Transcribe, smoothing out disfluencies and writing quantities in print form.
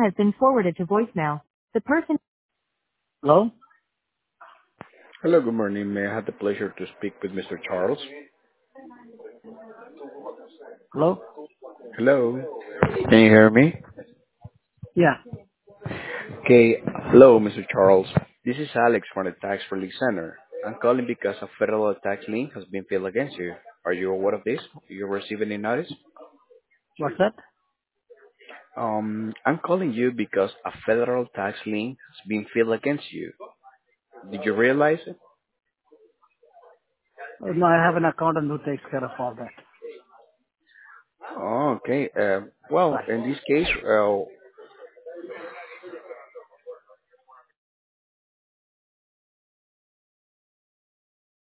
has been forwarded to voicemail. The person. Hello? Hello, good morning. May I have the pleasure to speak with Mr. Charles? Hello? Hello. Can you hear me? Yeah. Okay. Hello, Mr. Charles. This is Alex from the Tax Relief Center. I'm calling because a federal tax lien has been filed against you. Are you aware of this? Do you receive any notice? What's that? I'm calling you because a federal tax lien has been filed against you. Did you realize it? No, I have an accountant who takes care of all that. Oh, okay. Well, Bye. in this case,